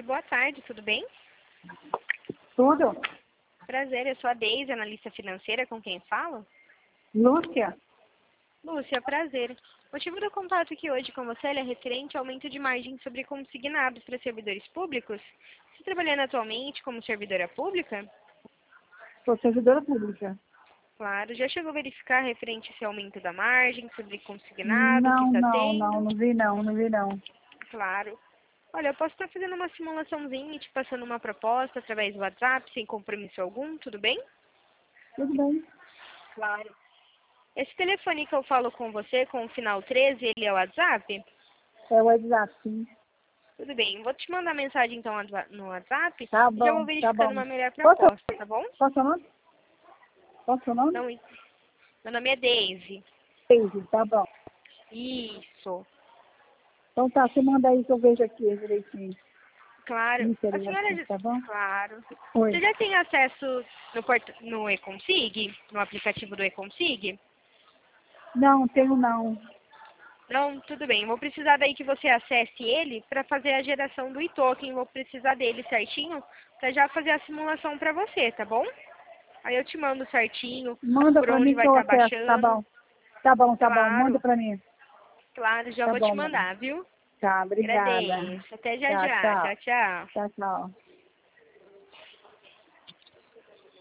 boa tarde, tudo bem? Tudo? Prazer, eu sou a Deise, analista financeira, com quem falo? Lúcia? Lúcia, prazer. O motivo do contato aqui hoje com você é referente ao aumento de margem sobre consignados para servidores públicos. Você está trabalhando atualmente como servidora pública? Sou servidora pública. Claro, já chegou a verificar referente a esse aumento da margem sobre consignado que Não, está não, tendo? não, não vi não, não vi não. Claro. Olha, eu posso estar fazendo uma simulaçãozinha e te passando uma proposta através do WhatsApp, sem compromisso algum, tudo bem? Tudo bem. Claro. Esse telefone que eu falo com você, com o final 13, ele é o WhatsApp? É o WhatsApp, sim. Tudo bem, vou te mandar mensagem então no WhatsApp Tá e já vou bom, tá verificando bom. uma melhor Qual proposta, tá bom? qual seu nome? Qual seu nome? Então, meu nome é Deise. Daisy, tá bom. Isso, Então tá, você manda aí que eu vejo aqui direitinho. claro. Me A senhora, interessa, tá bom? claro. Oi. Você já tem acesso no eConsig, no aplicativo do eConsig? Não, tenho não. Não, tudo bem. Vou precisar daí que você acesse ele para fazer a geração do e-token. Vou precisar dele certinho para já fazer a simulação para você, tá bom? Aí eu te mando certinho Manda por pra onde mim vai que eu estar acesso, tá baixando. bom. Tá bom, tá bom. Manda Claro, pra mim. claro, já Tá vou te bom, mãe. mandar, viu? Tá, obrigada. Agradeço. Até já Tá, já. tchau. Tchau, tchau. Tchau, tchau.